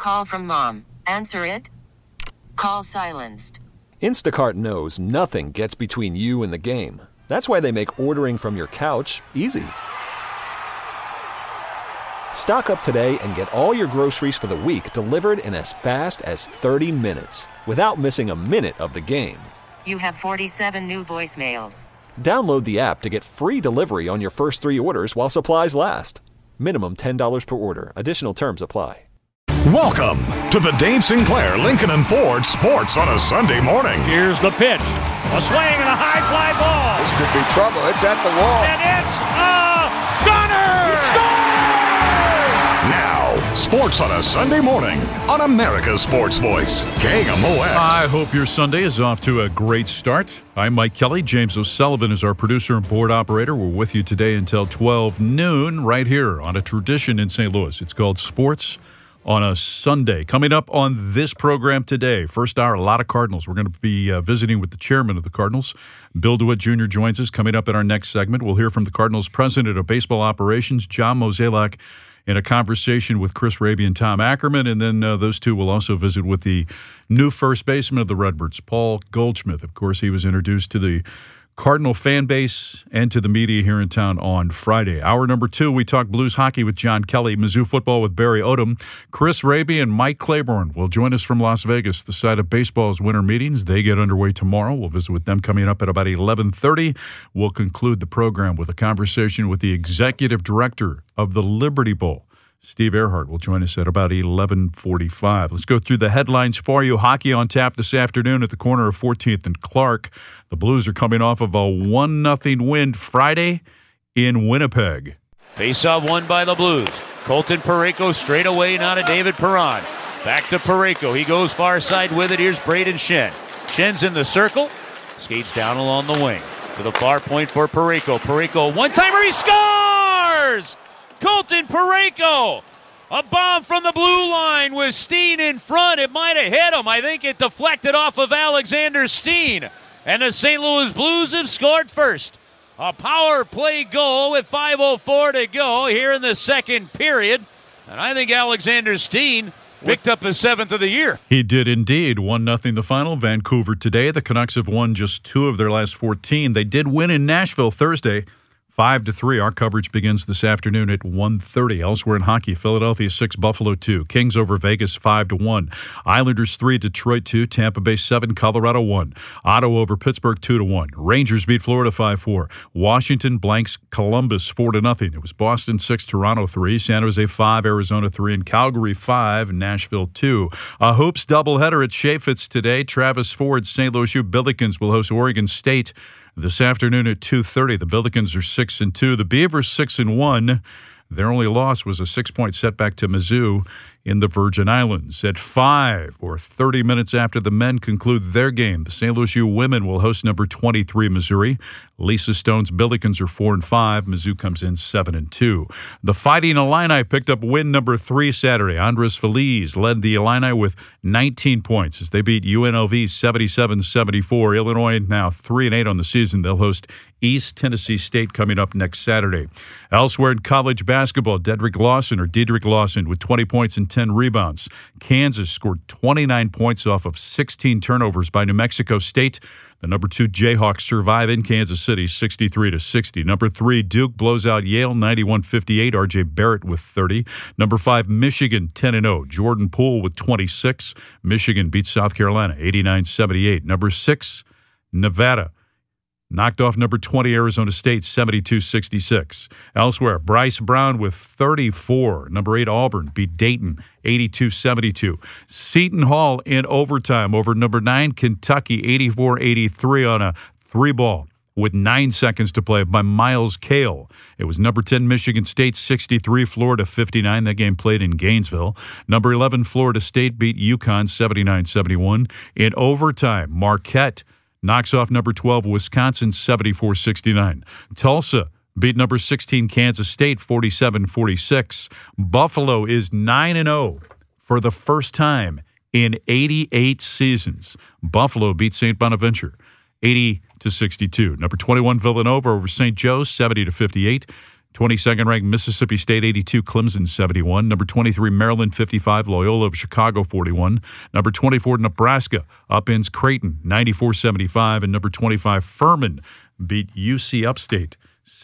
call from mom. Answer it. Call silenced. Instacart knows nothing gets between you and the game. That's why they make ordering from your couch easy. Stock up today and get all your groceries for the week delivered in as fast as 30 minutes without missing a minute of the game. You have 47 new voicemails. Download the app to get free delivery on your first 3 orders while supplies last. Minimum $10 per order. Additional terms apply. Welcome to the Dave Sinclair Lincoln and Ford Sports on a Sunday morning. Here's the pitch. A swing and a high fly ball. This could be trouble. It's at the wall. And it's a gunner! He scores! Now, sports on a Sunday morning on America's Sports Voice, KMOX. I hope your Sunday is off to a great start. I'm Mike Kelly. James O'Sullivan is our producer and board operator. We're with you today until 12 noon right here on a tradition in St. Louis. It's called Sports on a Sunday. Coming up on this program today, first hour, a lot of Cardinals. We're going to be visiting with the chairman of the Cardinals. Bill DeWitt Jr. joins us. Coming up in our next segment, we'll hear from the Cardinals president of baseball operations, John Mozeliak, in a conversation with Chris Raby and Tom Ackerman. And then those two will also visit with the new first baseman of the Redbirds, Paul Goldschmidt. Of course, he was introduced to the Cardinal fan base and to the media here in town on Friday. Hour number 2, we talk Blues hockey with John Kelly, Mizzou football with Barry Odom. Chris Raby and Mike Claiborne will join us from Las Vegas, the site of baseball's winter meetings. They get underway tomorrow. We'll visit with them coming up at about 11:30. We'll conclude the program with a conversation with the executive director of the Liberty Bowl. Steve Earhart will join us at about 11:45. Let's go through the headlines for you. Hockey on tap this afternoon at the corner of 14th and Clark. The Blues are coming off of a 1-0 win Friday in Winnipeg. Face-off won by the Blues. Colton Parayko straight away, now to David Perron. Back to Parayko. He goes far side with it. Here's Braden Shen. Shen's in the circle. Skates down along the wing. To the far point for Parayko. Parayko, one-timer, he scores! Colton Parayko! A bomb from the blue line with Steen in front. It might have hit him. I think it deflected off of Alexander Steen. And the St. Louis Blues have scored first. A power play goal with 5:04 to go here in the second period. And I think Alexander Steen picked up his 7th of the year. He did indeed. 1-0 the final. Vancouver today. The Canucks have won just 2 of their last 14. They did win in Nashville Thursday, 5-3. Our coverage begins this afternoon at 1:30. Elsewhere in hockey, Philadelphia 6, Buffalo 2. Kings over Vegas 5-1. Islanders 3, Detroit 2. Tampa Bay 7, Colorado 1. Ottawa over Pittsburgh 2-1. Rangers beat Florida 5-4. Washington blanks Columbus 4-0. It was Boston 6, Toronto 3. San Jose 5, Arizona 3, and Calgary 5, Nashville 2. A hoops doubleheader at Chaifetz today. Travis Ford's St. Louis U Billikens will host Oregon State this afternoon at 2:30. The Billikens are 6-2. The Beavers 6-1. Their only loss was a 6-point setback to Mizzou in the Virgin Islands. At 5 or 30 minutes after the men conclude their game, the St. Louis U women will host number 23 Missouri. Lisa Stone's Billikens are 4-5. Mizzou comes in 7-2. The Fighting Illini picked up win number 3 Saturday. Andres Feliz led the Illini with 19 points as they beat UNLV 77-74. Illinois now 3-8 on the season. They'll host East Tennessee State coming up next Saturday. Elsewhere in college basketball, Dedrick Lawson with 20 points and 10 rebounds. Kansas scored 29 points off of 16 turnovers by New Mexico State. The number 2 Jayhawks survive in Kansas City 63-60. Number 3 Duke blows out Yale 91-58. R.J. Barrett with 30. Number 5 Michigan 10-0. Jordan Poole with 26. Michigan beats South Carolina 89-78. Number 6 Nevada knocked off number 20 Arizona State 72-66. Elsewhere, Bryce Brown with 34. Number 8 Auburn beat Dayton 82-72. Seton Hall in overtime over number 9 Kentucky 84-83 on a 3-ball with 9 seconds to play by Miles Cale. It was number 10 Michigan State 63, Florida 59. That game played in Gainesville. Number 11 Florida State beat UConn 79-71. In overtime, Marquette knocks off number 12 Wisconsin 74-69. Tulsa beat number 16 Kansas State 47-46. Buffalo is 9-0 for the first time in 88 seasons. Buffalo beat St. Bonaventure 80-62. Number 21 Villanova over St. Joe's 70-58. 22nd ranked Mississippi State 82, Clemson 71. Number 23 Maryland 55, Loyola of Chicago 41. Number 24 Nebraska upends Creighton 94-75, and number 25 Furman beat UC Upstate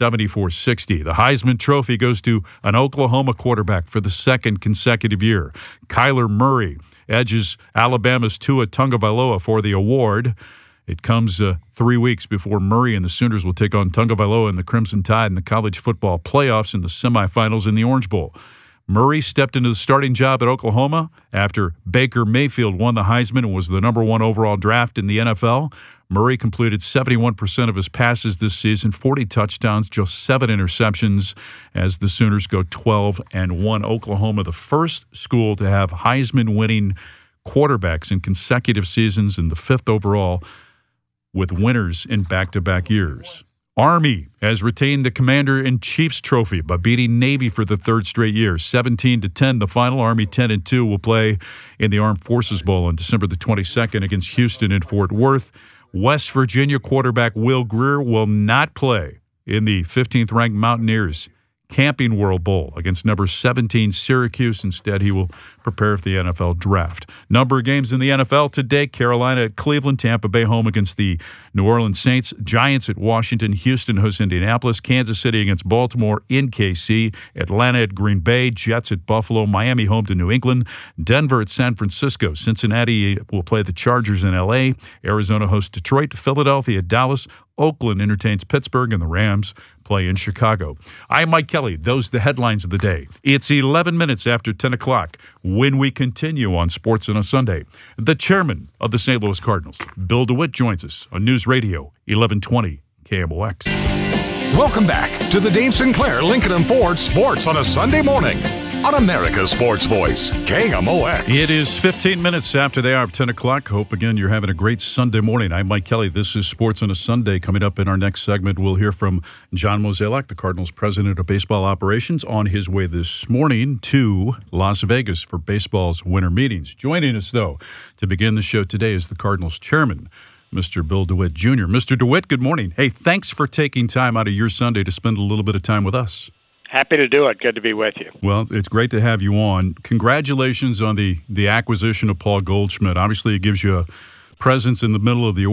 74-60. The Heisman Trophy goes to an Oklahoma quarterback for the second consecutive year. Kyler Murray edges Alabama's Tua Tagovailoa for the award. It comes 3 weeks before Murray and the Sooners will take on Tagovailoa and the Crimson Tide in the college football playoffs in the semifinals in the Orange Bowl. Murray stepped into the starting job at Oklahoma after Baker Mayfield won the Heisman and was the number 1 overall draft in the NFL. Murray completed 71% of his passes this season, 40 touchdowns, just 7 interceptions, as the Sooners go 12-1. Oklahoma, the first school to have Heisman-winning quarterbacks in consecutive seasons and the 5th overall, with winners in back-to-back years. Army has retained the Commander-in-Chief's trophy by beating Navy for the 3rd straight year. 17-10, the final. Army 10-2 will play in the Armed Forces Bowl on December the 22nd against Houston and Fort Worth. West Virginia quarterback Will Grier will not play in the 15th-ranked Mountaineers Camping World Bowl against number 17 Syracuse. Instead, he will prepare for the NFL draft. Number of games in the NFL today: Carolina at Cleveland, Tampa Bay home against the New Orleans Saints, Giants at Washington, Houston hosts Indianapolis, Kansas City against Baltimore in KC, Atlanta at Green Bay, Jets at Buffalo, Miami home to New England, Denver at San Francisco, Cincinnati will play the Chargers in L.A., Arizona hosts Detroit, Philadelphia at Dallas, Oakland entertains Pittsburgh, and the Rams play in Chicago. I'm Mike Kelly. Those are the headlines of the day. It's 11 minutes after 10 o'clock when we continue on Sports on a Sunday. The chairman of the St. Louis Cardinals, Bill DeWitt, joins us on News Radio 1120 KMOX. Welcome back to the Dave Sinclair Lincoln & Ford Sports on a Sunday morning on America's Sports Voice, KMOX. It is 15 minutes after the hour of 10 o'clock. Hope, again, you're having a great Sunday morning. I'm Mike Kelly. This is Sports on a Sunday. Coming up in our next segment, we'll hear from John Mozeliak, the Cardinals president of baseball operations, on his way this morning to Las Vegas for baseball's winter meetings. Joining us, though, to begin the show today is the Cardinals chairman, Mr. Bill DeWitt, Jr. Mr. DeWitt, good morning. Hey, thanks for taking time out of your Sunday to spend a little bit of time with us. Happy to do it. Good to be with you. Well, it's great to have you on. Congratulations on the acquisition of Paul Goldschmidt. Obviously, it gives you a presence in the middle of the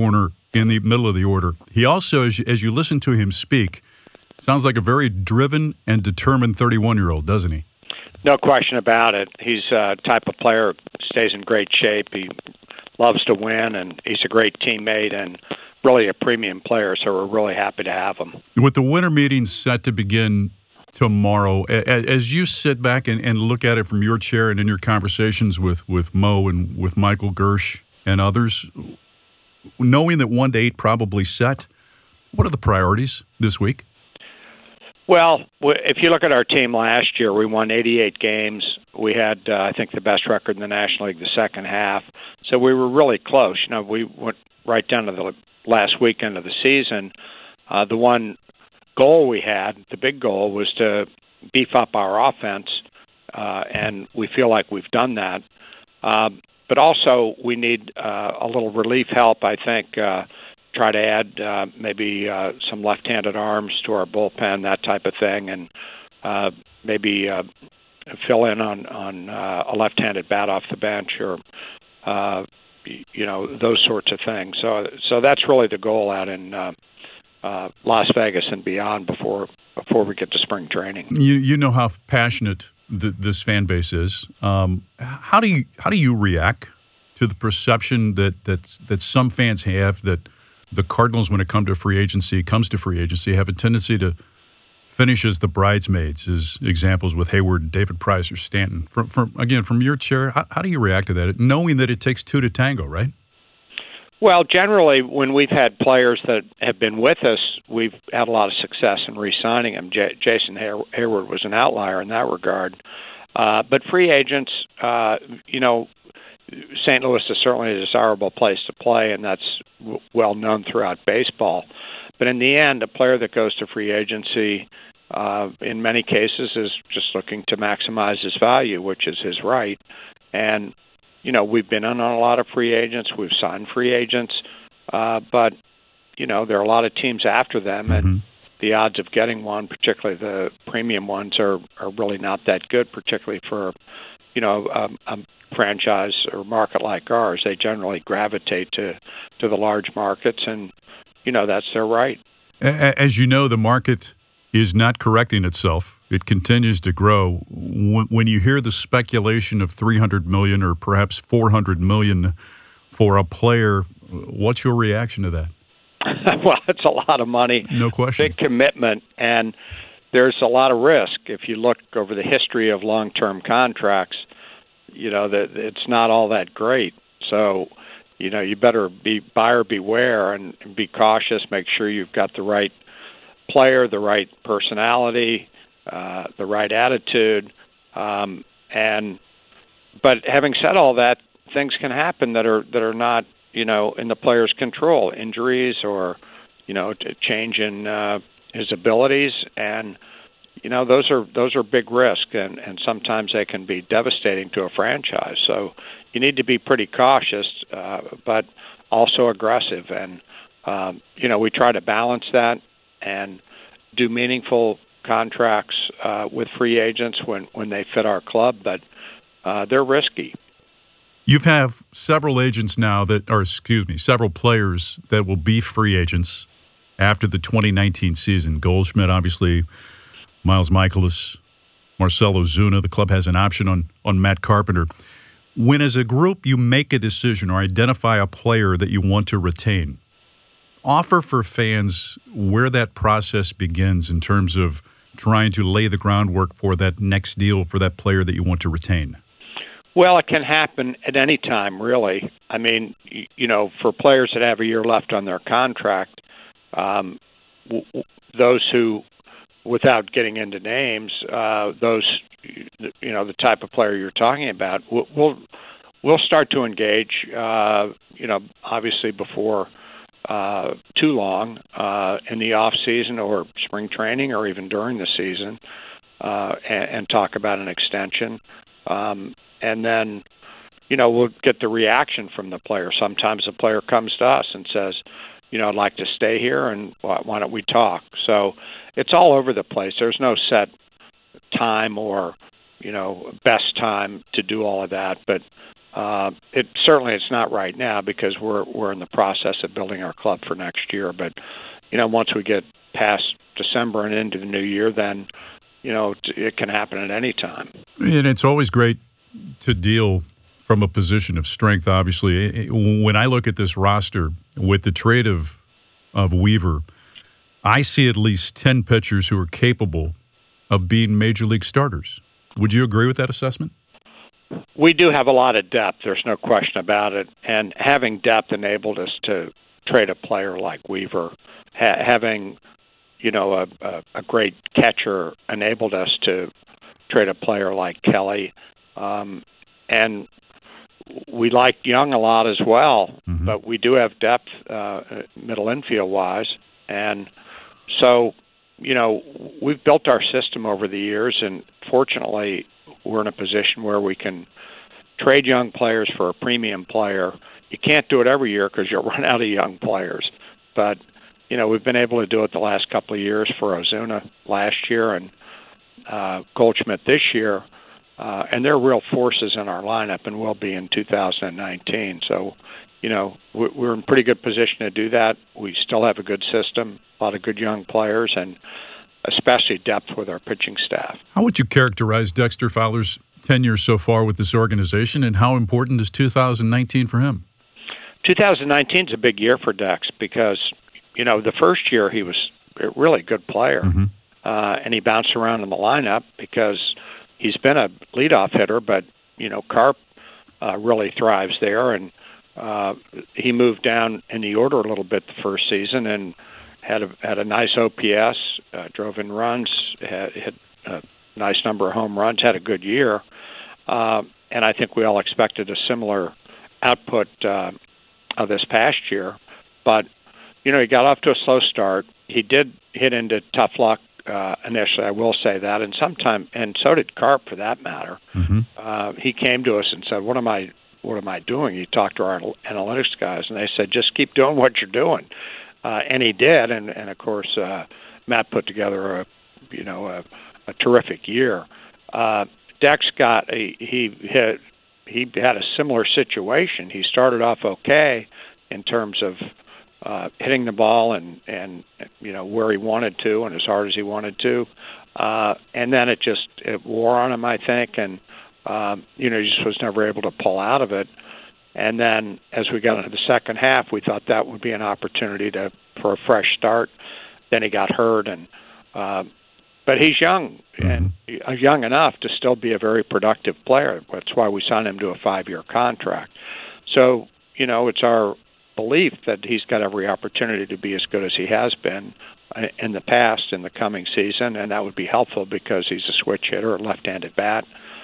order. He also, as you listen to him speak, sounds like a very driven and determined 31-year-old, doesn't he? No question about it. He's a type of player who stays in great shape. He loves to win, and he's a great teammate and really a premium player, so we're really happy to have him. With the winter meetings set to begin tomorrow, as you sit back and look at it from your chair and in your conversations with Mo and with Michael Gersh and others, knowing that 1-8 probably set, what are the priorities this week? Well, if you look at our team last year, we won 88 games. We had, I think, the best record in the National League the second half. So we were really close. You know, we went right down to the last weekend of the season. The one goal we had, the big goal, was to beef up our offense, and we feel like we've done that. But also, we need a little relief help, I think. Try to add maybe some left-handed arms to our bullpen, that type of thing, and maybe fill in on a left-handed bat off the bench, or those sorts of things. So that's really the goal out in Las Vegas and beyond before we get to spring training. You know how passionate this fan base is. How do you react to the perception that some fans have that the Cardinals, when it comes to free agency, have a tendency to finish as the bridesmaids, as examples with Hayward, David Price, or Stanton? From your chair, how do you react to that, knowing that it takes two to tango, right? Well, generally, when we've had players that have been with us, we've had a lot of success in re-signing them. Jason Hayward was an outlier in that regard. But free agents, St. Louis is certainly a desirable place to play, and that's well known throughout baseball. But in the end, a player that goes to free agency, in many cases, is just looking to maximize his value, which is his right. And we've been on a lot of free agents. We've signed free agents. But, there are a lot of teams after them. And the odds of getting one, particularly the premium ones, are really not that good, particularly for, a franchise or market like ours. They generally gravitate to the large markets, and, that's their right. As you know, the market is not correcting itself. It continues to grow. When you hear the speculation of $300 million or perhaps $400 million for a player, what's your reaction to that? Well, it's a lot of money. No question. Big commitment, and there's a lot of risk. If you look over the history of long-term contracts, that it's not all that great. So, you better be buyer beware and be cautious. Make sure you've got the right player, the right personality, the right attitude. But having said all that, things can happen that are not, in the player's control. Injuries or, a change in his abilities, and those are big risks, and sometimes they can be devastating to a franchise. So you need to be pretty cautious, but also aggressive. And we try to balance that and do meaningful contracts with free agents when they fit our club, but they're risky. You have several agents now several players that will be free agents after the 2019 season. Goldschmidt, obviously, Miles Michaelis, Marcelo Zuna. The club has an option on Matt Carpenter. When, as a group, you make a decision or identify a player that you want to retain, offer for fans where that process begins in terms of trying to lay the groundwork for that next deal for that player that you want to retain. Well, it can happen at any time, really. I mean, for players that have a year left on their contract, those who, without getting into names, the type of player you're talking about, we'll start to engage, obviously before too long in the off season or spring training or even during the season, and talk about an extension. And then, we'll get the reaction from the player. Sometimes the player comes to us and says, I'd like to stay here, and why don't we talk? So it's all over the place. There's no set time or, best time to do all of that. But it's not right now because we're in the process of building our club for next year. But, once we get past December and into the new year, then, it can happen at any time. And it's always great to deal from a position of strength, obviously. When I look at this roster with the trade of Weaver, I see at least 10 pitchers who are capable of being major league starters. Would you agree with that assessment? We do have a lot of depth. There's no question about it. And having depth enabled us to trade a player like Weaver. Having, a great catcher enabled us to trade a player like Kelly. And we like Young a lot as well, but we do have depth middle infield-wise. And so, we've built our system over the years, and fortunately we're in a position where we can trade young players for a premium player. You can't do it every year because you'll run out of young players. But, we've been able to do it the last couple of years for Ozuna last year and Goldschmidt this year. And they're real forces in our lineup and will be in 2019. So, we're in pretty good position to do that. We still have a good system, a lot of good young players, and especially depth with our pitching staff. How would you characterize Dexter Fowler's tenure so far with this organization, and how important is 2019 for him? 2019 is a big year for Dex because, the first year he was a really good player, and he bounced around in the lineup because he's been a leadoff hitter, but, Carp really thrives there, and he moved down in the order a little bit the first season and had a nice OPS, drove in runs, hit a nice number of home runs, had a good year, and I think we all expected a similar output of this past year. But, he got off to a slow start. He did hit into tough luck initially, I will say that, and so did Carp for that matter. He came to us and said, "What am I doing?" He talked to our analytics guys, and they said, "Just keep doing what you're doing," and he did. And of course, Matt put together a terrific year. Dex he had a similar situation. He started off okay in terms of hitting the ball and where he wanted to and as hard as he wanted to, and then it wore on him, I think, and he just was never able to pull out of it. And then as we got into the second half, we thought that would be an opportunity for a fresh start. Then he got hurt, but he's young and young enough to still be a very productive player. That's why we signed him to a 5-year contract. So, it's our belief that he's got every opportunity to be as good as he has been in the past in the coming season, and that would be helpful because he's a switch hitter, a left-handed bat,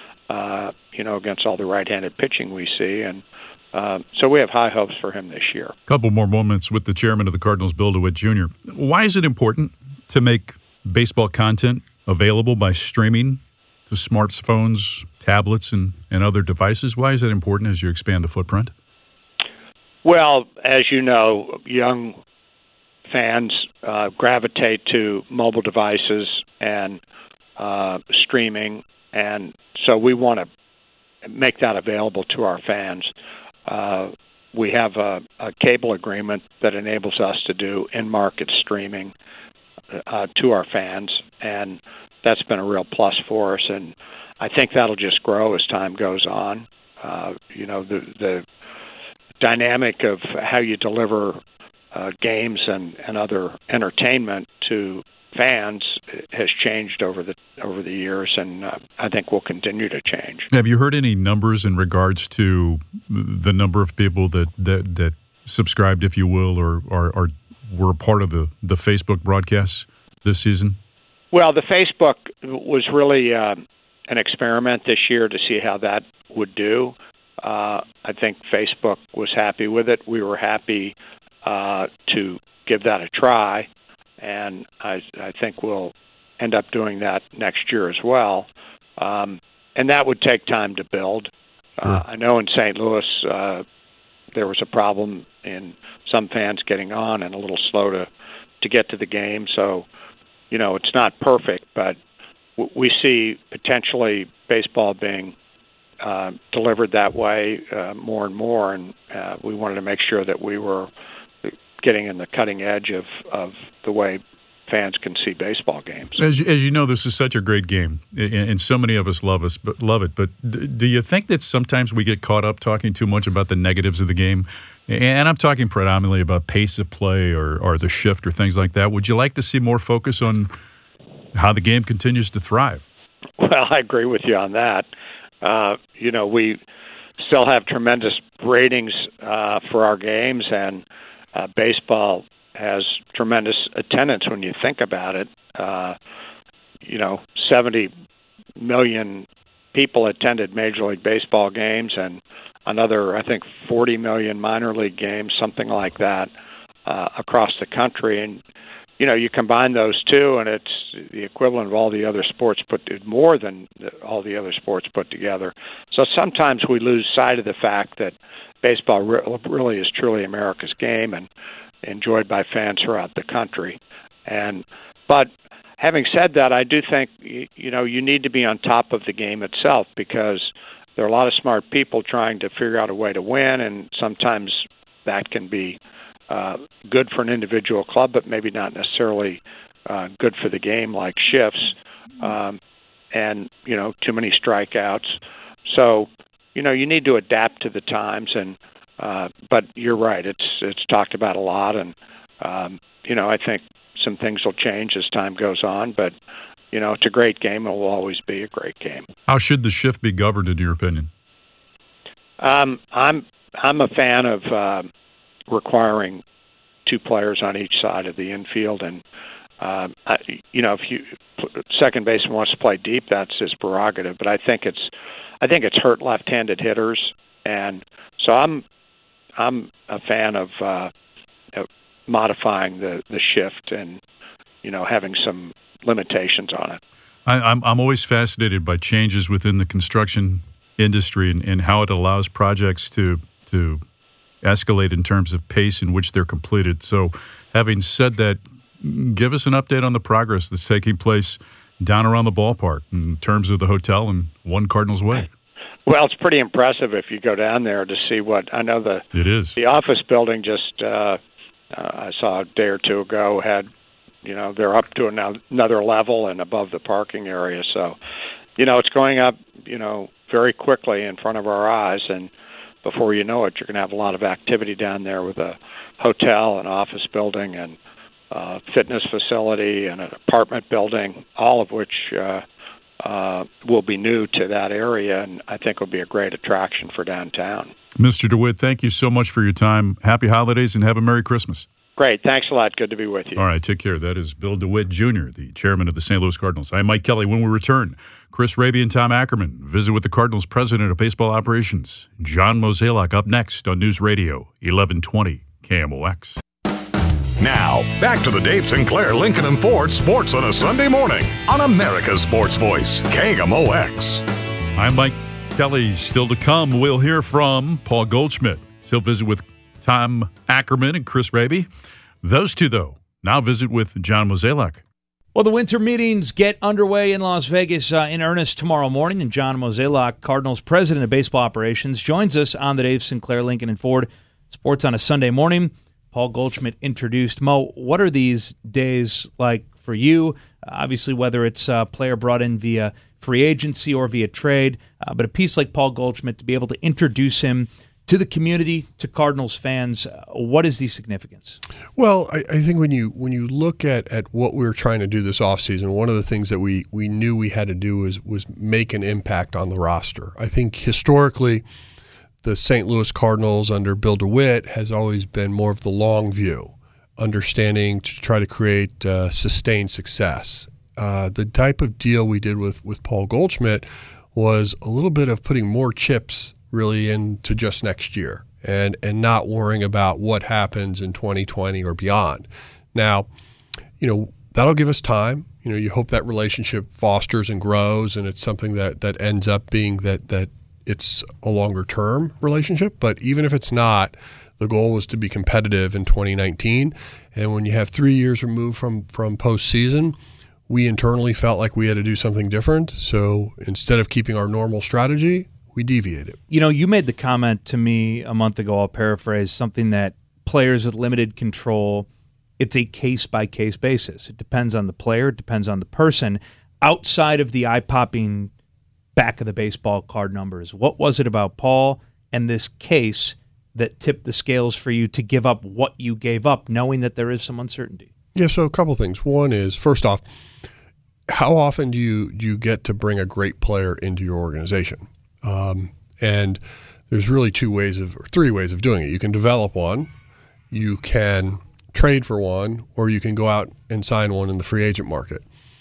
against all the right-handed pitching we see. And so we have high hopes for him this year. A couple more moments with the chairman of the Cardinals, Bill DeWitt Jr. Why is it important to make baseball content available by streaming to smartphones, tablets, and other devices? Why is that important as you expand the footprint? Well, as you know, young fans gravitate to mobile devices and streaming, and so we want to make that available to our fans. We have a cable agreement that enables us to do in-market streaming to our fans, and that's been a real plus for us, and I think that'll just grow as time goes on. The dynamic of how you deliver games and other entertainment to fans has changed over the years, and I think will continue to change. Have you heard any numbers in regards to the number of people that subscribed, if you will, or were a part of the Facebook broadcasts this season? Well, the Facebook was really an experiment this year to see how that would do. I think Facebook was happy with it. We were happy to give that a try, and I think we'll end up doing that next year as well. And that would take time to build. Sure. I know in St. Louis there was a problem in some fans getting on and a little slow to get to the game. So, it's not perfect, but we see potentially baseball being delivered that way more and more, and we wanted to make sure that we were getting in the cutting edge of the way fans can see baseball games. As you know, this is such a great game, and so many of us love it. But do you think that sometimes we get caught up talking too much about the negatives of the game? And I'm talking predominantly about pace of play or the shift or things like that. Would you like to see more focus on how the game continues to thrive? Well, I agree with you on that. We still have tremendous ratings for our games, and baseball has tremendous attendance when you think about it. 70 million people attended Major League Baseball games, and another, I think, 40 million minor league games, something like that, across the country. And you combine those two, and it's the equivalent of all the other sports more than all the other sports put together. So sometimes we lose sight of the fact that baseball really is truly America's game and enjoyed by fans throughout the country. But having said that, I do think you need to be on top of the game itself, because there are a lot of smart people trying to figure out a way to win, and sometimes that can be good for an individual club, but maybe not necessarily good for the game, like shifts and too many strikeouts. So you need to adapt to the times, and but you're right, it's talked about a lot, and I think some things will change as time goes on, but it's a great game. It will always be a great game. How should the shift be governed, in your opinion? I'm a fan of requiring two players on each side of the infield, and if second baseman wants to play deep, that's his prerogative. But I think it's hurt left-handed hitters, and so I'm a fan of modifying the shift and having some limitations on it. I'm always fascinated by changes within the construction industry and how it allows projects to escalate in terms of pace in which they're completed. So having said that, give us an update on the progress that's taking place down around the ballpark in terms of the hotel and One Cardinals Way. Well, it's pretty impressive if you go down there to see what I know. It is. The office building just I saw a day or two ago had, they're up to another level and above the parking area. So, it's going up, very quickly in front of our eyes, and before you know it, you're going to have a lot of activity down there with a hotel, an office building, and fitness facility, and an apartment building, all of which will be new to that area, and I think will be a great attraction for downtown. Mr. DeWitt, thank you so much for your time. Happy holidays and have a Merry Christmas. Great. Thanks a lot. Good to be with you. All right, take care. That is Bill DeWitt, Jr., the chairman of the St. Louis Cardinals. I'm Mike Kelly. When we return, Chris Raby and Tom Ackerman visit with the Cardinals' president of baseball operations, John Mozeliak, up next on News Radio 1120 KMOX. Now, back to the Dave Sinclair Lincoln and Ford Sports on a Sunday morning on America's Sports Voice, KMOX. I'm Mike Kelly. Still to come, we'll hear from Paul Goldschmidt. He'll visit with Tom Ackerman and Chris Raby. Those two, though, now visit with John Mozeliak. Well, the winter meetings get underway in Las Vegas in earnest tomorrow morning, and John Mozeliak, Cardinals president of baseball operations, joins us on the Dave Sinclair Lincoln and Ford Sports on a Sunday morning. Paul Goldschmidt introduced. Mo, what are these days like for you? Obviously, whether it's a player brought in via free agency or via trade, but a piece like Paul Goldschmidt, to be able to introduce him to the community, to Cardinals fans, what is the significance? Well, I think when you look at what we were trying to do this offseason, one of the things that we knew we had to do was make an impact on the roster. I think historically, the St. Louis Cardinals under Bill DeWitt has always been more of the long view, understanding to try to create sustained success. The type of deal we did with Paul Goldschmidt was a little bit of putting more chips really into just next year and not worrying about what happens in 2020 or beyond. Now, that'll give us time. You hope that relationship fosters and grows, and it's something that ends up being that it's a longer-term relationship. But even if it's not, the goal was to be competitive in 2019. And when you have 3 years removed from postseason, we internally felt like we had to do something different. So instead of keeping our normal strategy, we deviated. You made the comment to me a month ago, I'll paraphrase, something that players with limited control, it's a case-by-case basis. It depends on the player, it depends on the person. Outside of the eye-popping back of the baseball card numbers, what was it about Paul and this case that tipped the scales for you to give up what you gave up, knowing that there is some uncertainty? Yeah, so a couple things. One is, first off, how often do you get to bring a great player into your organization? And there's really three ways of doing it. You can develop one, you can trade for one, or you can go out and sign one in the free agent market.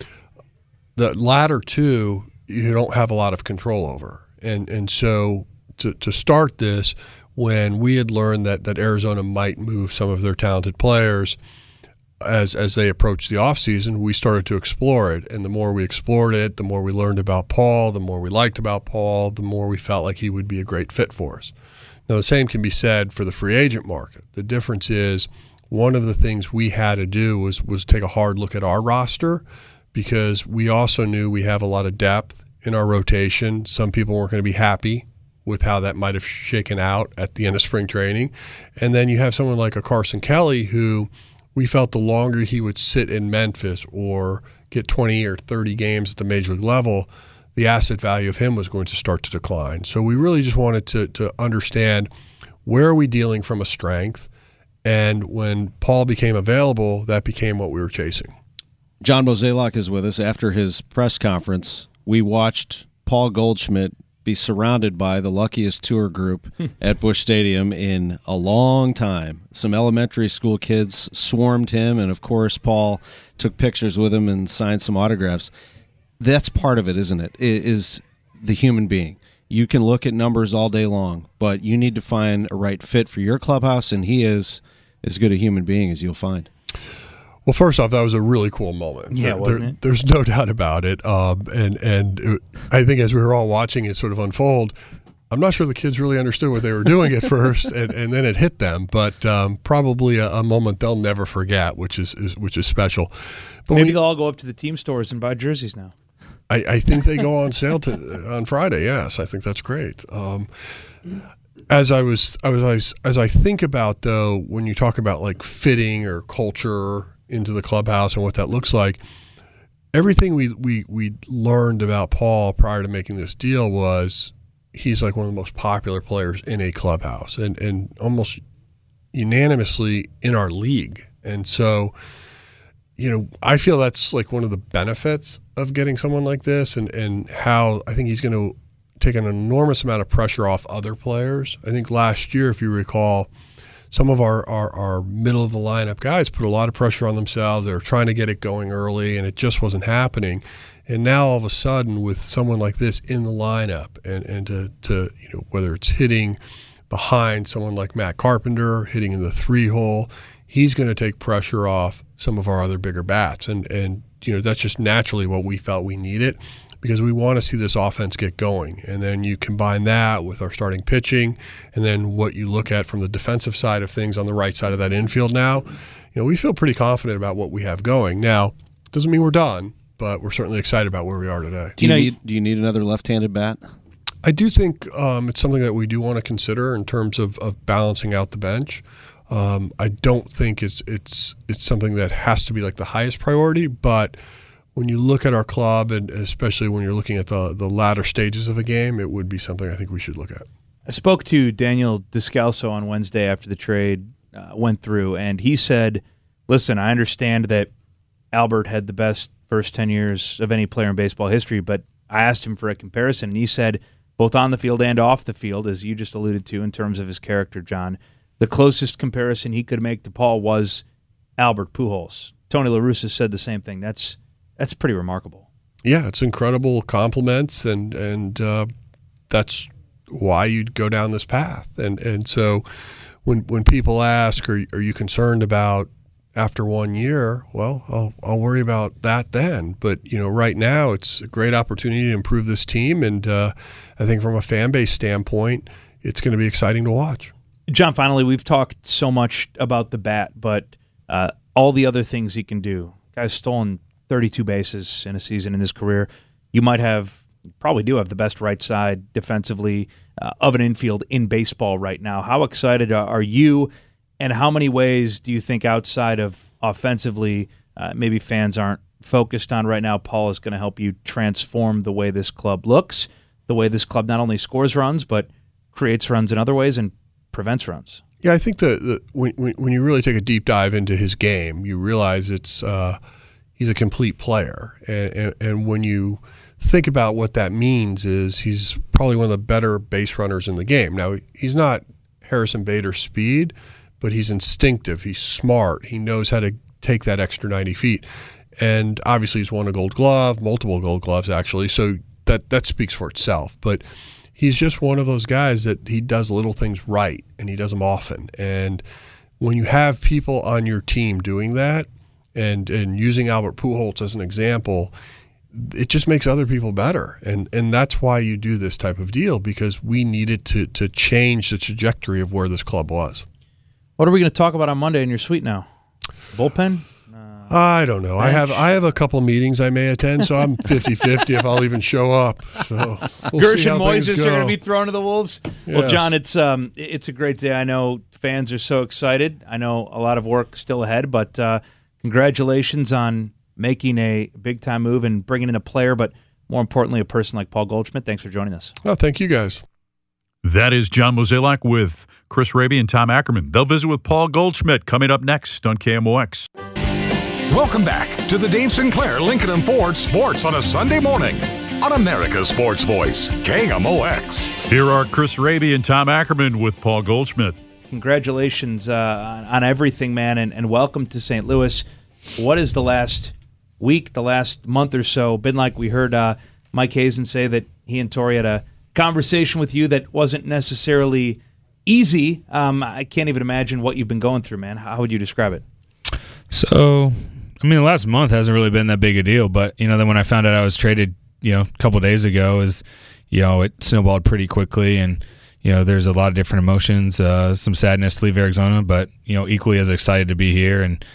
The latter two, you don't have a lot of control over. And so to start this, when we had learned that Arizona might move some of their talented players as they approached the offseason, we started to explore it. And the more we explored it, the more we learned about Paul, the more we liked about Paul, the more we felt like he would be a great fit for us. Now, the same can be said for the free agent market. The difference is one of the things we had to do was take a hard look at our roster, because we also knew we have a lot of depth in our rotation. Some people weren't going to be happy with how that might have shaken out at the end of spring training. And then you have someone like a Carson Kelly who we felt the longer he would sit in Memphis or get 20 or 30 games at the major league level, the asset value of him was going to start to decline. So we really just wanted to understand, where are we dealing from a strength? And when Paul became available, that became what we were chasing. John Mozeliak is with us. After his press conference, we watched Paul Goldschmidt be surrounded by the luckiest tour group at Busch Stadium in a long time. Some elementary school kids swarmed him, and of course Paul took pictures with him and signed some autographs. That's part of it, isn't it? Is the human being. You can look at numbers all day long, but you need to find a right fit for your clubhouse, and he is as good a human being as you'll find. Well, first off, that was a really cool moment. Yeah, wasn't it? There's no doubt about it. And I think as we were all watching it sort of unfold, I'm not sure the kids really understood what they were doing at first, and then it hit them. But probably a moment they'll never forget, which is special. But maybe they'll all go up to the team stores and buy jerseys now. I think they go on sale on Friday. Yes, I think that's great. As I think about, though, when you talk about like fitting or culture into the clubhouse and what that looks like, everything we learned about Paul prior to making this deal was he's like one of the most popular players in a clubhouse and almost unanimously in our league. And so, I feel that's like one of the benefits of getting someone like this and how I think he's going to take an enormous amount of pressure off other players. I think last year, if you recall, some of our middle of the lineup guys put a lot of pressure on themselves. They were trying to get it going early, and it just wasn't happening. And now all of a sudden, with someone like this in the lineup, and to whether it's hitting behind someone like Matt Carpenter, hitting in the 3-hole, he's going to take pressure off some of our other bigger bats, and that's just naturally what we felt we needed, because we want to see this offense get going. And then you combine that with our starting pitching, and then what you look at from the defensive side of things on the right side of that infield now, we feel pretty confident about what we have going. Now, doesn't mean we're done, but we're certainly excited about where we are today. Do you need another left-handed bat? I do think it's something that we do want to consider in terms of balancing out the bench. I don't think it's something that has to be like the highest priority, but when you look at our club, and especially when you're looking at the latter stages of a game, it would be something I think we should look at. I spoke to Daniel Descalso on Wednesday after the trade went through, and he said, listen, I understand that Albert had the best first 10 years of any player in baseball history, but I asked him for a comparison, and he said, both on the field and off the field, as you just alluded to in terms of his character, John, the closest comparison he could make to Paul was Albert Pujols. Tony La Russa said the same thing. That's pretty remarkable. Yeah, it's incredible compliments, and that's why you'd go down this path. And so when people ask, are you concerned about after 1 year? Well, I'll worry about that then. But right now it's a great opportunity to improve this team, and I think from a fan base standpoint, it's going to be exciting to watch. John, finally, we've talked so much about the bat, but all the other things he can do. Guy's stolen 32 bases in a season in his career. You probably do have the best right side defensively of an infield in baseball right now. How excited are you, and how many ways do you think outside of offensively maybe fans aren't focused on right now, Paul is going to help you transform the way this club looks, the way this club not only scores runs, but creates runs in other ways and prevents runs? Yeah, I think when you really take a deep dive into his game, you realize it's he's a complete player, and when you think about what that means, is he's probably one of the better base runners in the game. Now, he's not Harrison Bader speed, but he's instinctive. He's smart. He knows how to take that extra 90 feet, and obviously he's won a Gold Glove, multiple Gold Gloves actually. So that speaks for itself, but. He's just one of those guys that he does little things right, and he does them often. And when you have people on your team doing that, and using Albert Pujols as an example, it just makes other people better. And that's why you do this type of deal, because we needed to change the trajectory of where this club was. What are we going to talk about on Monday in your suite now? Bullpen? I don't know. I have a couple meetings I may attend, so I'm 50-50 if I'll even show up. So Gershon Moises are going to be thrown to the Wolves. Yes. Well, John, it's a great day. I know fans are so excited. I know a lot of work still ahead, but congratulations on making a big-time move and bringing in a player, but more importantly, a person like Paul Goldschmidt. Thanks for joining us. Oh, thank you, guys. That is John Mozeliak with Chris Raby and Tom Ackerman. They'll visit with Paul Goldschmidt coming up next on KMOX. Welcome back to the Dave Sinclair Lincoln & Ford Sports on a Sunday morning on America's Sports Voice, KMOX. Here are Chris Raby and Tom Ackerman with Paul Goldschmidt. Congratulations on everything, man, and welcome to St. Louis. What is the last week, the last month or so been like? We heard Mike Hazen say that he and Tori had a conversation with you that wasn't necessarily easy. I can't even imagine what you've been going through, man. How would you describe it? So, I mean, the last month hasn't really been that big a deal, but, then when I found out I was traded, a couple of days ago, it snowballed pretty quickly, and there's a lot of different emotions, some sadness to leave Arizona, but equally as excited to be here, and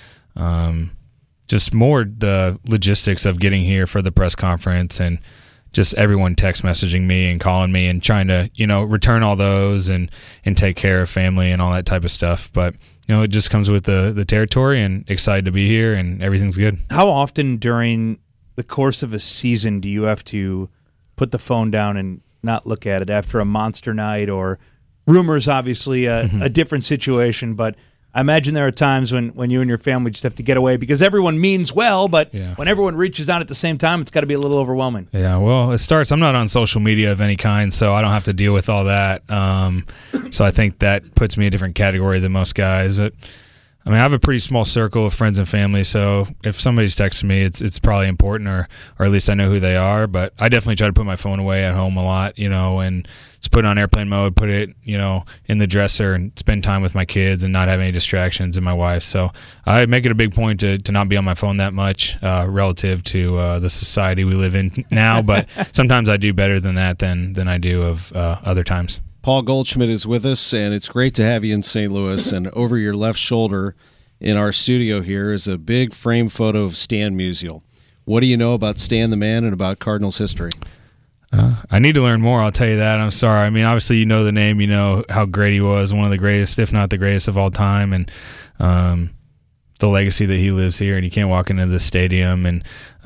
just more the logistics of getting here for the press conference, and just everyone text messaging me and calling me and trying to return all those and take care of family and all that type of stuff. But it just comes with the territory, and excited to be here, and everything's good. How often during the course of a season do you have to put the phone down and not look at it after a monster night? Or rumors, obviously a different situation, but I imagine there are times when you and your family just have to get away because everyone means well, but when everyone reaches out at the same time, it's got to be a little overwhelming. Yeah, well, I'm not on social media of any kind, so I don't have to deal with all that. So I think that puts me in a different category than most guys. I have a pretty small circle of friends and family, so if somebody's texting me, it's probably important, or at least I know who they are. But I definitely try to put my phone away at home a lot, and just put it on airplane mode, put it, in the dresser, and spend time with my kids and not have any distractions, and my wife. So I make it a big point to not be on my phone that much relative to the society we live in now. But sometimes I do better than that than I do of other times. Paul Goldschmidt is with us, and it's great to have you in St. Louis. And over your left shoulder in our studio here is a big frame photo of Stan Musial. What do you know about Stan the man and about Cardinals history? I need to learn more, I'll tell you that. I'm sorry. Obviously you know the name, you know how great he was, one of the greatest, if not the greatest of all time, and the legacy that he lives here, and you can't walk into the stadium and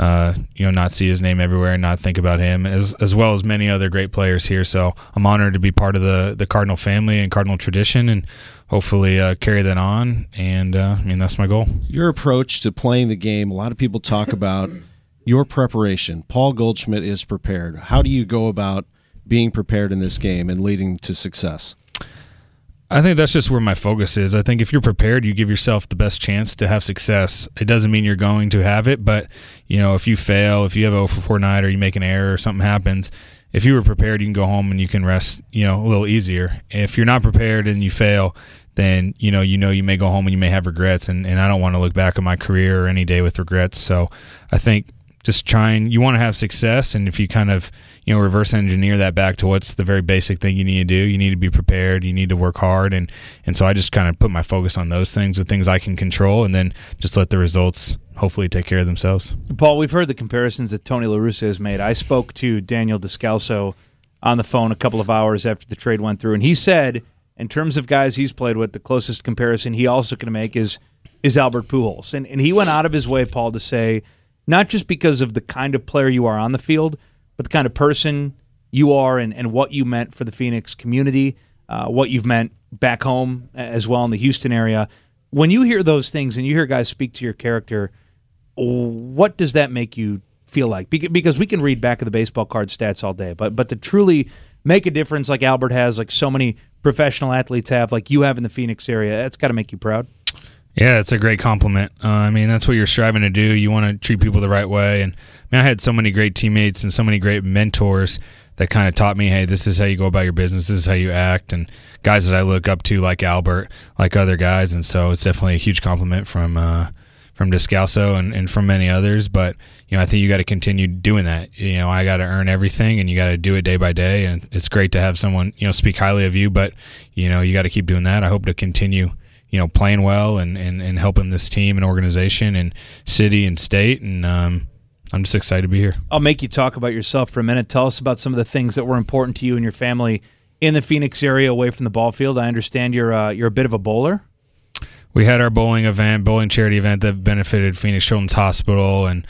not see his name everywhere and not think about him, as well as many other great players here. So I'm honored to be part of the Cardinal family and Cardinal tradition, and hopefully carry that on, and that's my goal. Your approach to playing the game, a lot of people talk about your preparation. Paul Goldschmidt is prepared. How do you go about being prepared in this game and leading to success? I think that's just where my focus is. I think if you're prepared, you give yourself the best chance to have success. It doesn't mean you're going to have it, but if you fail, if you have a 0-for-4 night, or you make an error or something happens, if you were prepared, you can go home and you can rest, a little easier. If you're not prepared and you fail, then you may go home and you may have regrets, and I don't want to look back on my career or any day with regrets. So I think just you want to have success, and if you kind of reverse engineer that back to what's the very basic thing you need to do, you need to be prepared, you need to work hard, and so I just kind of put my focus on those things, the things I can control, and then just let the results hopefully take care of themselves. Paul, we've heard the comparisons that Tony La Russa has made. I spoke to Daniel Descalso on the phone a couple of hours after the trade went through, and he said, in terms of guys he's played with, the closest comparison he also can make is Albert Pujols, and he went out of his way, Paul, to say, not just because of the kind of player you are on the field, but the kind of person you are, and what you meant for the Phoenix community, what you've meant back home as well in the Houston area. When you hear those things and you hear guys speak to your character, what does that make you feel like? Because we can read back of the baseball card stats all day, but to truly make a difference like Albert has, like so many professional athletes have, like you have in the Phoenix area, that's got to make you proud. Yeah, it's a great compliment. That's what you're striving to do. You want to treat people the right way. And I had so many great teammates and so many great mentors that kind of taught me, hey, this is how you go about your business, this is how you act, and guys that I look up to like Albert, like other guys. And so it's definitely a huge compliment from Descalso and from many others. But, I think you got to continue doing that. I got to earn everything, and you got to do it day by day. And it's great to have someone, speak highly of you, but, you got to keep doing that. I hope to continue playing well and helping this team and organization and city and state, and I'm just excited to be here. I'll make you talk about yourself for a minute. Tell us about some of the things that were important to you and your family in the Phoenix area away from the ball field. I understand you're a bit of a bowler. We had our bowling charity event that benefited Phoenix Children's Hospital, and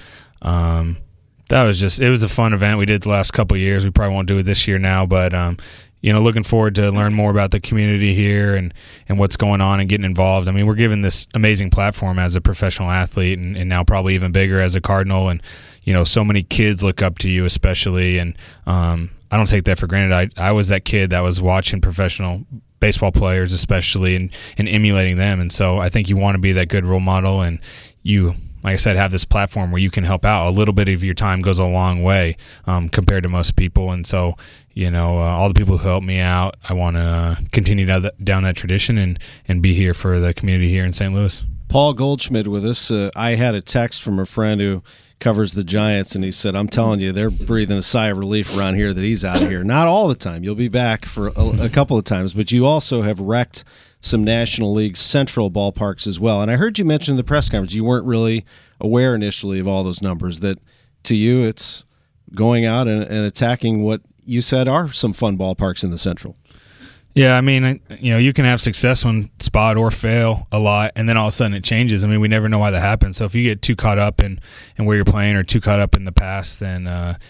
it was a fun event we did the last couple of years. We probably won't do it this year now, but looking forward to learn more about the community here and what's going on and getting involved. We're given this amazing platform as a professional athlete, and now probably even bigger as a Cardinal. And, so many kids look up to you especially. And I don't take that for granted. I was that kid that was watching professional baseball players especially and emulating them. And so I think you want to be that good role model, and you, like I said, have this platform where you can help out. A little bit of your time goes a long way compared to most people. And so, all the people who helped me out, I want to continue down that tradition and be here for the community here in St. Louis. Paul Goldschmidt with us. I had a text from a friend who covers the Giants, and he said, I'm telling you, they're breathing a sigh of relief around here that he's out of here. Not all the time. You'll be back for a couple of times, but you also have wrecked some National League Central ballparks as well. And I heard you mention in the press conference you weren't really aware initially of all those numbers, that to you it's going out and attacking what you said are some fun ballparks in the Central. Yeah, I mean, you can have success one spot or fail a lot, and then all of a sudden it changes. I mean, we never know why that happens. So if you get too caught up in where you're playing or too caught up in the past, then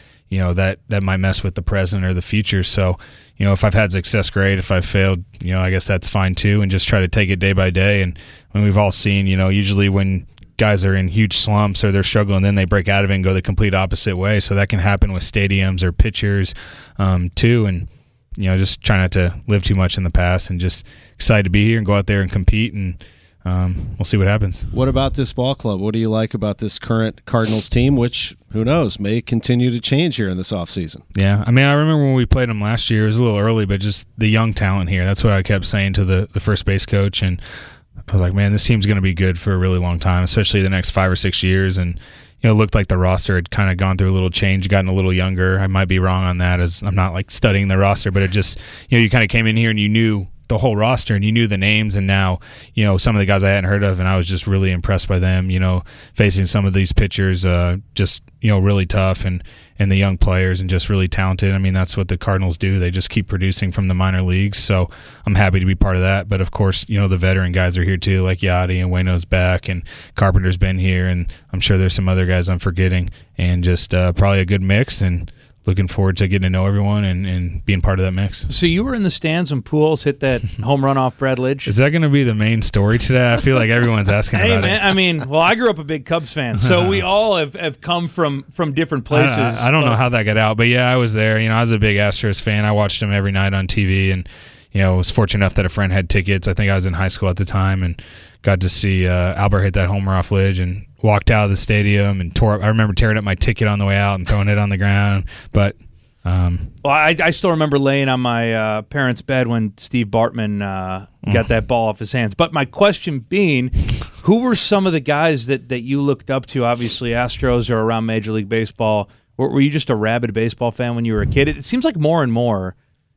that might mess with the present or the future. So if I've had success, great. If I've failed, I guess that's fine too, and just try to take it day by day. And when we've all seen, usually when guys are in huge slumps or they're struggling, then they break out of it and go the complete opposite way. So that can happen with stadiums or pitchers too. And just try not to live too much in the past and just excited to be here and go out there and compete, and we'll see what happens. What about this ball club? What do you like about this current Cardinals team, which, who knows, may continue to change here in this offseason? Yeah, I mean, I remember when we played them last year, it was a little early, but just the young talent here. That's what I kept saying to the first base coach, and I was like, man, this team's going to be good for a really long time, especially the next 5 or 6 years. And it looked like the roster had kind of gone through a little change, gotten a little younger. I might be wrong on that, as I'm not like studying the roster, but it just, you kind of came in here and you knew the whole roster and you knew the names, and now, some of the guys I hadn't heard of, and I was just really impressed by them, facing some of these pitchers, just, really tough, and the young players, and just really talented. I mean, that's what the Cardinals do. They just keep producing from the minor leagues. So I'm happy to be part of that. But of course, the veteran guys are here too, like Yachty and Waino's back, and Carpenter's been here, and I'm sure there's some other guys I'm forgetting, and just probably a good mix, and looking forward to getting to know everyone and being part of that mix. So you were in the stands when Pujols hit that home run off Brad Lidge? Is that going to be the main story today? I feel like everyone's asking about it. Hey, man, I mean, well, I grew up a big Cubs fan, so we all have come from different places. I don't know how that got out, but yeah, I was there. I was a big Astros fan. I watched them every night on TV, and was fortunate enough that a friend had tickets. I think I was in high school at the time, and got to see Albert hit that homer off Lidge, and walked out of the stadium and I remember tearing up my ticket on the way out and throwing it on the ground. But well, I still remember laying on my parents' bed when Steve Bartman got that ball off his hands. But my question being, who were some of the guys that you looked up to? Obviously, Astros are around Major League Baseball. Were you just a rabid baseball fan when you were a kid? It seems like more and more,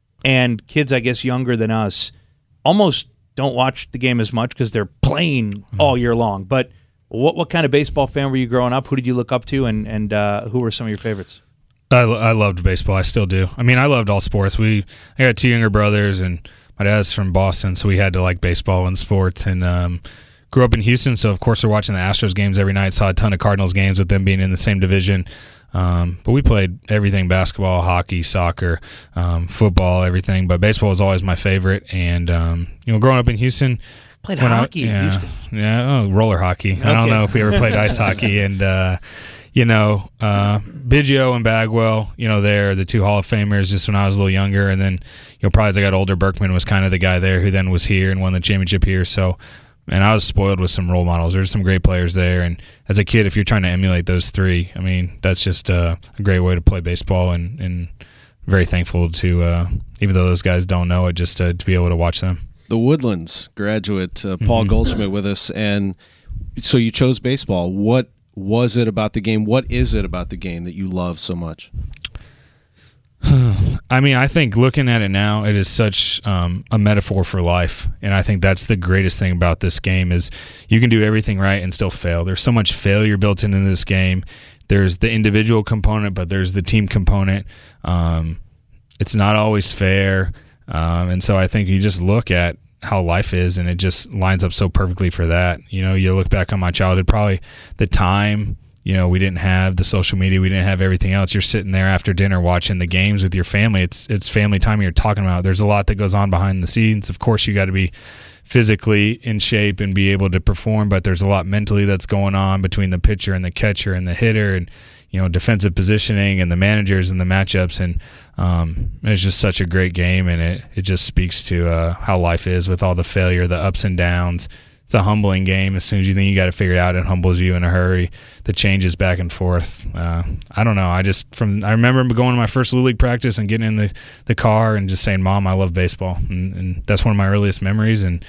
and kids, I guess, younger than us, almost don't watch the game as much because they're playing all year long. But what kind of baseball fan were you growing up? Who did you look up to, and who were some of your favorites? I loved baseball. I still do. I mean, I loved all sports. I got 2 younger brothers, and my dad's from Boston, so we had to like baseball and sports. And grew up in Houston, so of course we're watching the Astros games every night. Saw a ton of Cardinals games with them being in the same division. But we played everything: basketball, hockey, soccer, football, everything. But baseball was always my favorite. And growing up in Houston. Played hockey in Houston. Yeah, roller hockey. Okay. I don't know if we ever played ice hockey. And, Biggio and Bagwell, they're the 2 Hall of Famers just when I was a little younger. And then, probably as I got older, Berkman was kind of the guy there who then was here and won the championship here. So, and I was spoiled with some role models. There's some great players there. And as a kid, if you're trying to emulate those 3, I mean, that's just a great way to play baseball, and very thankful to, even though those guys don't know it, just to be able to watch them. The Woodlands graduate, Paul Goldschmidt, with us. And so you chose baseball. What was it about the game? What is it about the game that you love so much? I mean, I think looking at it now, it is such a metaphor for life. And I think that's the greatest thing about this game is you can do everything right and still fail. There's so much failure built into this game. There's the individual component, but there's the team component. It's not always fair. And so I think you just look at how life is, and it just lines up so perfectly for that. You look back on my childhood, probably the time, we didn't have the social media, we didn't have everything else. You're sitting there after dinner watching the games with your family. It's family time you're talking about. There's a lot that goes on behind the scenes. Of course, you got to be physically in shape and be able to perform, but there's a lot mentally that's going on between the pitcher and the catcher and the hitter, and defensive positioning and the managers and the matchups. And it's just such a great game, and it just speaks to how life is with all the failure, the ups and downs. It's a humbling game. As soon as you think you got to figure it out, it humbles you in a hurry. The changes back and forth. I don't know. I remember going to my first Little League practice and getting in the car and just saying, "Mom, I love baseball," and that's one of my earliest memories. And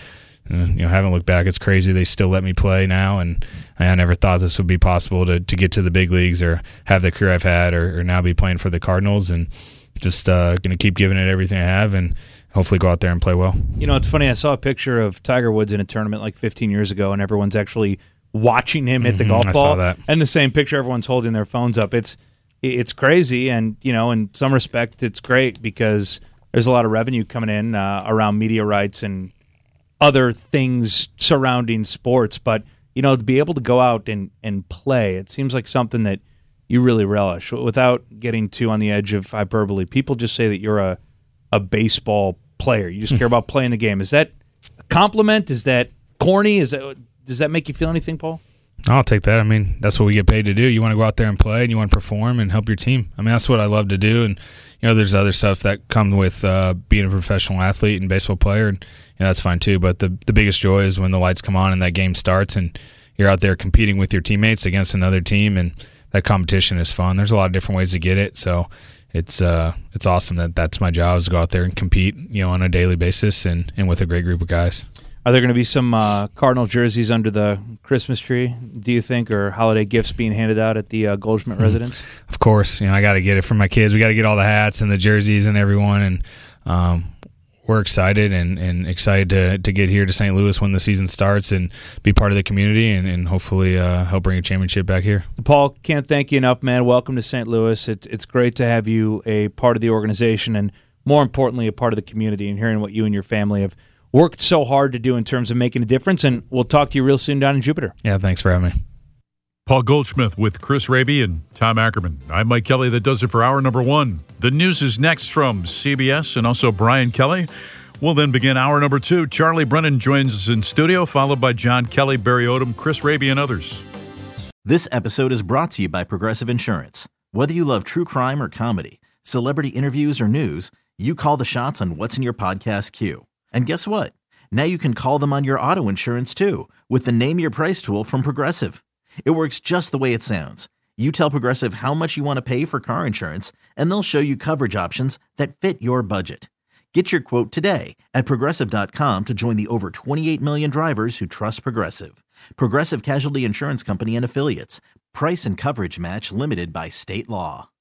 haven't looked back. It's crazy they still let me play now, and I never thought this would be possible to get to the big leagues or have the career I've had or now be playing for the Cardinals, and just going to keep giving it everything I have and hopefully go out there and play well. It's funny. I saw a picture of Tiger Woods in a tournament like 15 years ago, and everyone's actually watching him hit the golf ball. I saw that. And the same picture, everyone's holding their phones up. It's crazy, and in some respect, it's great because there's a lot of revenue coming in around media rights and other things surrounding sports. But to be able to go out and play, it seems like something that you really relish. Without getting too on the edge of hyperbole, people just say that you're a baseball player. You just care about playing the game. Is that a compliment? Is that corny? Does that make you feel anything, Paul? I'll take that. I mean, that's what we get paid to do. You want to go out there and play, and you want to perform and help your team. I mean, that's what I love to do. And there's other stuff that comes with being a professional athlete and baseball player, and that's fine too. But the biggest joy is when the lights come on and that game starts, and you're out there competing with your teammates against another team, and that competition is fun. There's a lot of different ways to get it, so it's awesome that's my job, is to go out there and compete, on a daily basis and with a great group of guys. Are there going to be some Cardinal jerseys under the Christmas tree, do you think, or holiday gifts being handed out at the Goldschmidt residence? Of course. I got to get it for my kids. We got to get all the hats and the jerseys and everyone, and we're excited and excited to get here to St. Louis when the season starts and be part of the community and hopefully help bring a championship back here. Paul, can't thank you enough, man. Welcome to St. Louis. It's great to have you a part of the organization and, more importantly, a part of the community, and hearing what you and your family have worked so hard to do in terms of making a difference. And we'll talk to you real soon down in Jupiter. Yeah, thanks for having me. Paul Goldschmidt with Chris Raby and Tom Ackerman. I'm Mike Kelly. That does it for hour number one. The news is next from CBS and also Brian Kelly. We'll then begin hour number two. Charlie Brennan joins us in studio, followed by John Kelly, Barry Odom, Chris Raby, and others. This episode is brought to you by Progressive Insurance. Whether you love true crime or comedy, celebrity interviews or news, you call the shots on what's in your podcast queue. And guess what? Now you can call them on your auto insurance too with the Name Your Price tool from Progressive. It works just the way it sounds. You tell Progressive how much you want to pay for car insurance, and they'll show you coverage options that fit your budget. Get your quote today at Progressive.com to join the over 28 million drivers who trust Progressive. Progressive Casualty Insurance Company and Affiliates. Price and coverage match limited by state law.